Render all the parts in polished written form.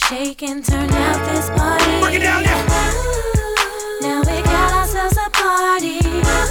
shake and turn out this party. Break it down now. Now we got ourselves a party.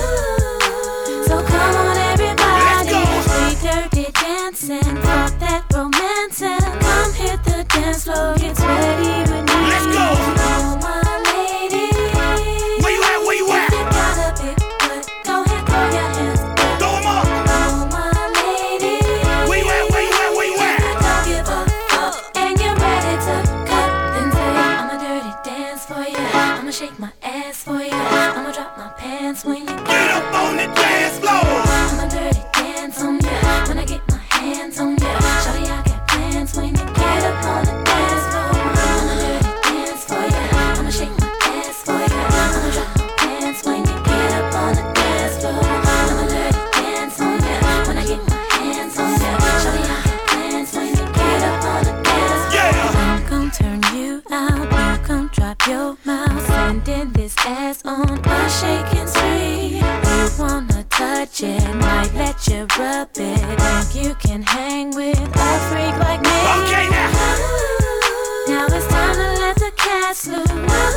So come on everybody. Let's go. We dirty dancing, talk that romancing. Come hit the dance floor, get sweaty with me. Let's go. Oh my lady. Where you at? Where you at? If you got a big butt, go ahead, throw your hands up. Throw 'em up. Oh my lady. Where you at? Where you at? Where you at? Don't give a fuck and you're ready to cut, then say I'ma dirty dance for you. I'ma shake my ass for you. I'ma drop my pants when you Get up on the dance floor. I'ma dirty dance on you when I get my hands on you. Shawty, I got plans when you get up on the dance floor. I'ma dirty dance for you. I'ma shake my ass for you. I'ma drop my pants when you get up on the dance floor. I'ma dirty dance on you when I get my hands on you. Shawty, I got plans when you get up on the dance floor. Yeah. I'm gon' turn you out, you gon' drop your mouth, sending this ass on a shaking spree. You wanna touch it, might let you rub it. Think you can hang with a freak like me? Okay now. Now it's time to let the cats loose,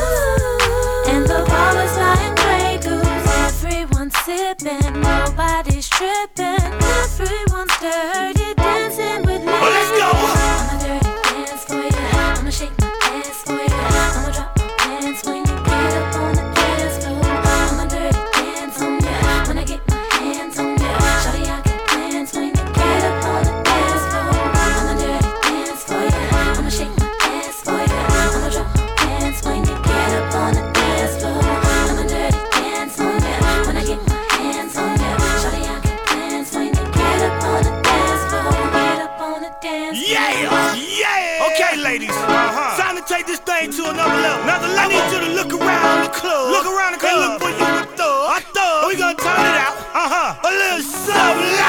and the ball is flying Grey Goose. Everyone's sipping, nobody's tripping. Everyone's dirty dancing with me. Well, let's go. I'ma dirty dance for you. I'ma shake my ass for you. I'ma drop my pants when you get up on the dance floor. I'ma dirty dance on you when I get my hands on you. Shawty, I got plans when you get up on the dance floor. I'ma dirty dance for you. I'ma shake my ass for you. I'ma drop my pants when you get up on the dance floor. I'ma dirty dance on you when I get my hands on you. Shawty, I got plans when you get up on the dance floor. Get up on the dance floor. Yeah, yeah. Okay, ladies. Time to take this thing to another level. I need you to look around the club. Look around the club. And look for you a thug. We gonna turn it out. A little something.